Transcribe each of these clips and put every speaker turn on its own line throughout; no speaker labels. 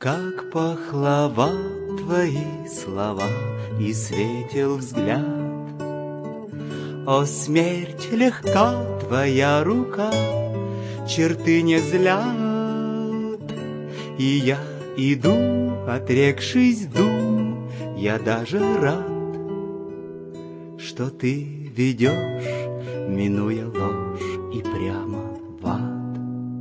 Как пахлава твои слова и светил взгляд. О, смерть, легка твоя рука, черты не злят. И я иду, отрекшись дум, я даже рад, что ты ведешь, минуя ложь и прямо в ад.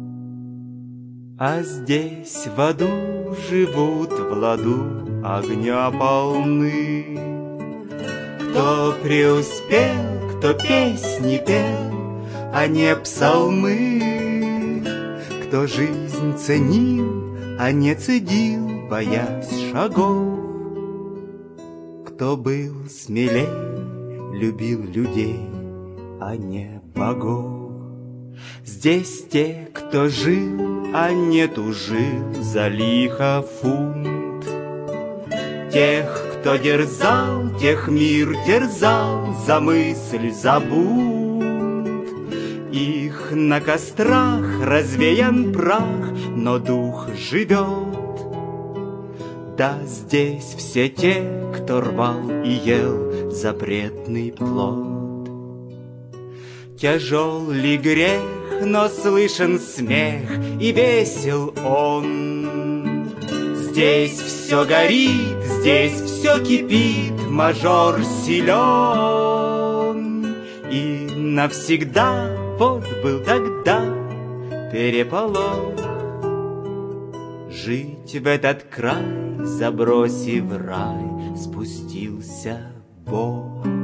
А здесь в аду живут в ладу огня полны. Кто преуспел, кто песни пел, а не псалмы. Кто жизнь ценил, а не цедил, боясь шагов. Кто был смелей, любил людей, а не богов. Здесь те, кто жил, а не тужил за лихо фунт. Тех, кто дерзал, тех мир терзал за мысль, за бунт. Их на кострах развеян прах, но дух живет. Да здесь все те, кто рвал и ел запретный плод. Тяжел ли грех, но слышен смех, и весел он. Здесь все горит, здесь все кипит, мажор силен. И навсегда вот был тогда переполох. Жить в этот край, забросив рай, спустился Бог.